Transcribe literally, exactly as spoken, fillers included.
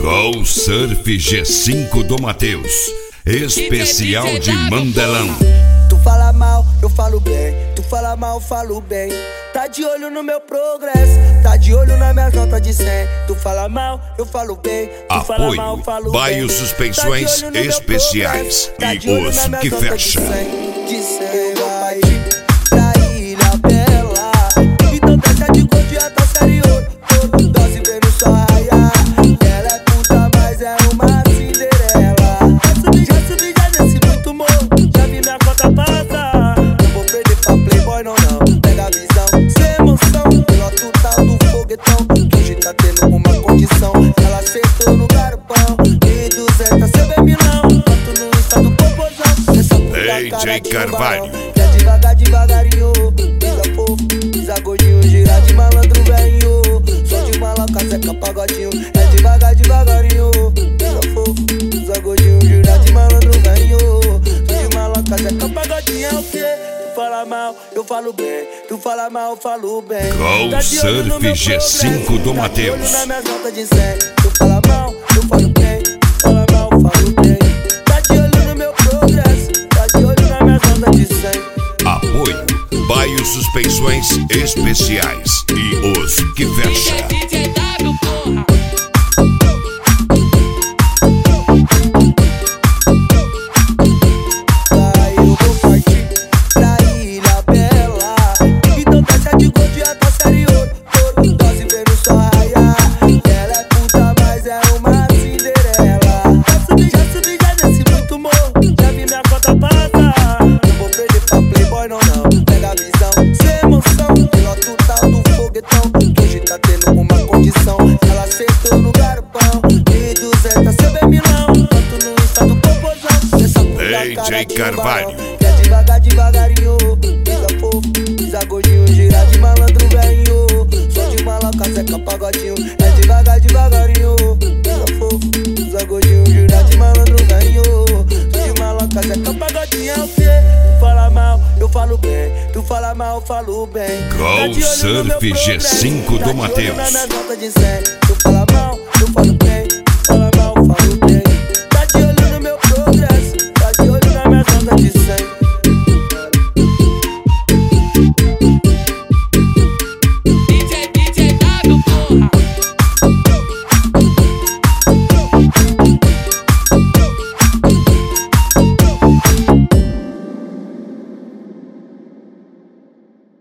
Go Surf G cinco do Matheus, especial de Mandelão. Tu fala mal, eu falo bem. Tu fala mal, eu falo bem. Tá de olho no meu progresso, tá de olho na minha nota de cem. Tu fala mal, eu falo bem. Tu fala Apoio mal, eu falo Baio bem. Suspensões Tá de olho no meu Especiais progresso, tá de e olho os na minha que nota de fecha. cem. De cem vai pra Ilha Bela. Então desce de cor de até série ouro. Todo dose vendo só raiar. Ela é puta, mas é uma Cinderela. Já subi, já subi, já desci muito morro. Já vi minha conta passar. Não vou perder pra Playboy, não, não. Pega a visão, sem emoção. Piloto tal do foguetão, que hoje tá tendo uma condição. Ela aceitou no garpão. E duzentos C B Milão. Tanto no Insta do popozão. Essa puta cara de Carvalho. Quer devagar, devagarinho. Pisa fofo, pisa gordinho. Gira de malandro, velhinho. Sou de maloca, seca pagodinho. É devagar, devagarinho. Pisa fofo, pisa gordinho. Gira de malandro, velhinho. Sou de maloca, seca pagodinho. É o quê? Tu fala mal, eu falo bem. Tu fala mal, eu falo bem. Go Tá de olho no Surf meu G cinco do progresso, tá de olho Matheus. na minha nota de cem. Tu fala mal, eu falo bem. Tu fala mal, eu falo bem. Tá de olho no meu progresso, tá de olho na minha nota de cem. Apoio Baio Suspensões Especiais e os que fecha. Vai, eu vou partir pra Ilha Bela. Então desce de cor de até série ouro. Todo dose vendo só raiar. Ela é puta, mas é uma Cinderela. Já subi, já subi, já desci muito morro. Já vi minha conta passar. Não vou perder pra Playboy, não, não. Pega a visão, sem emoção. Piloto tal do foguetão, que hoje tá tendo uma condição. Ela aceitou no garpão. E duzentos C B Milão. Tanto no Insta do popozão. Essa puta D cara J de Carvalho. tubarão. Quer devagar, devagarinho. Pisa fofo, pisa gordinho. Gira de malandro, velhinho. Sou de maloca, seca pagodinho. É devagar, devagarinho. Pisa fofo, pisa gordinho. Gira de malandro, velhinho. Sou de maloca, seca pagodinho. É o quê? Tu fala mal, eu falo bem. Tu fala mal, eu falo bem. Go Tá de olho no meu Surf G progresso, cinco tá do de olho Matheus. na minha nota de cem. Tu fala mal,